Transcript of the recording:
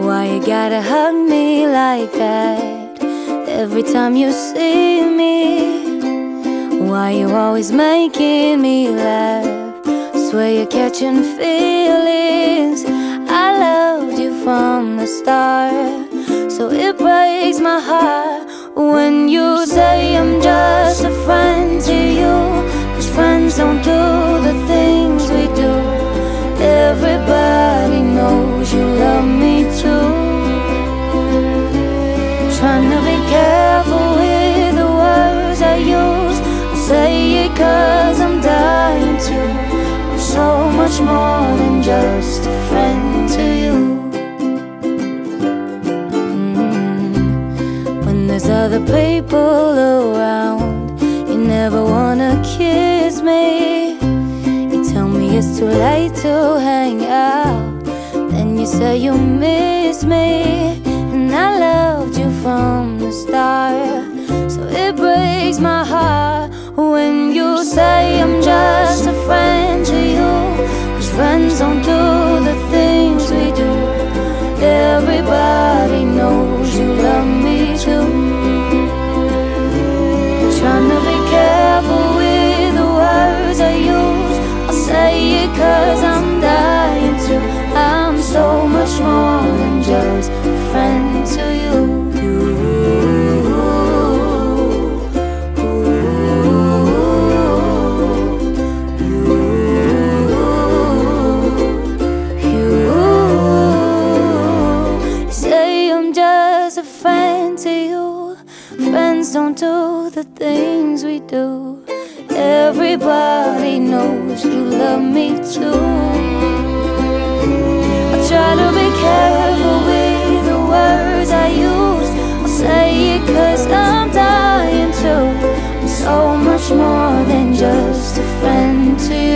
Why you gotta hug me like that every time you see me? Why you always making me laugh? Swear you're catching feelings. I loved you from the start, so it breaks my heart when you say I'm just a friend to you. 'Cause friends don't do the things we do. Everybody knows you love me too. Trying to be careful with the words I use. I say it 'cause I'm dying to. I'm so much more than just a friend to you. When there's other people around, you never wanna kiss me. You tell me it's too late to hang out, then you say you miss me. And I loved you from the start, so it breaks my heart when you say I'm just a friend to you. 'Cause friends don't do the things we do. Everybody knows you love me too. Trying to be careful with the words I use. I'll say it 'cause I'm dying to. I'm so much more than just a friend to you. Friends don't do the things we do. Everybody knows you love me too. I try to be careful with the words I use. I'll say it 'cause I'm dying to. I'm so much more than just a friend to you.